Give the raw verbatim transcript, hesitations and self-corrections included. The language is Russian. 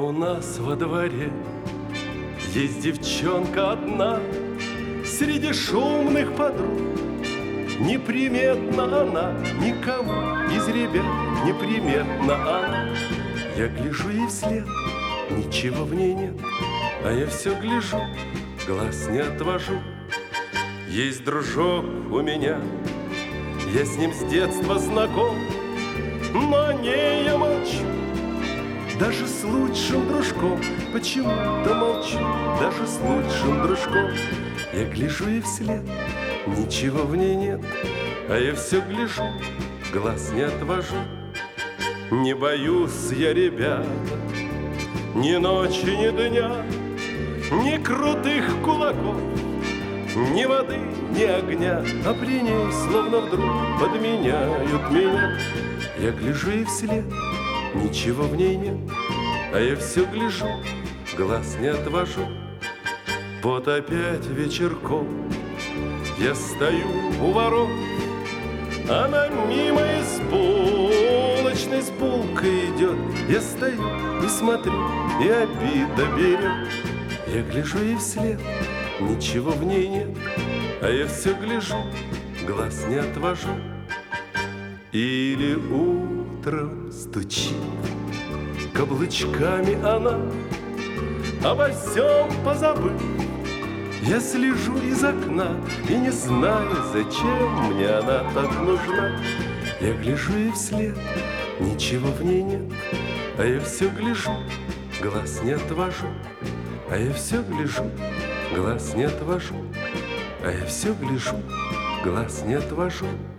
у нас во дворе есть девчонка одна среди шумных подруг. Неприметна она никому из ребят, неприметна она. Я гляжу ей вслед, ничего в ней нет, а я все гляжу, глаз не отвожу. Есть дружок у меня, я с ним с детства знаком, но о ней я молчу. Даже с лучшим дружком почему-то молчу. Даже с лучшим дружком я гляжу ей вслед, ничего в ней нет, а я все гляжу, глаз не отвожу. Не боюсь я, ребята, ни ночи, ни дня, ни крутых кулаков, ни воды, ни огня, а при ней словно вдруг подменяют меня. Я гляжу ей вслед, ничего в ней нет, а я все гляжу, глаз не отвожу. Вот опять вечерком я стою у ворот, она мимо из булочной с булкой идет. Я стою и смотрю, и обида берет. Я гляжу ей вслед, ничего в ней нет, а я все гляжу, глаз не отвожу. Или утром стучит каблучками она, обо всем позабыв. Я слежу из окна и не знаю, зачем мне она так нужна. Я гляжу ей вслед, ничего в ней нет, а я все гляжу, глаз не отвожу. А я все гляжу, глаз не отвожу. А я все гляжу, глаз не отвожу.